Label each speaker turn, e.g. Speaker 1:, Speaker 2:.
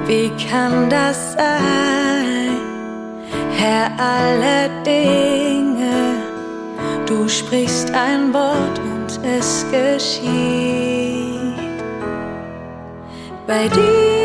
Speaker 1: Wie kann das sein, Herr aller Dinge? Du sprichst ein Wort und es geschieht. Bei dir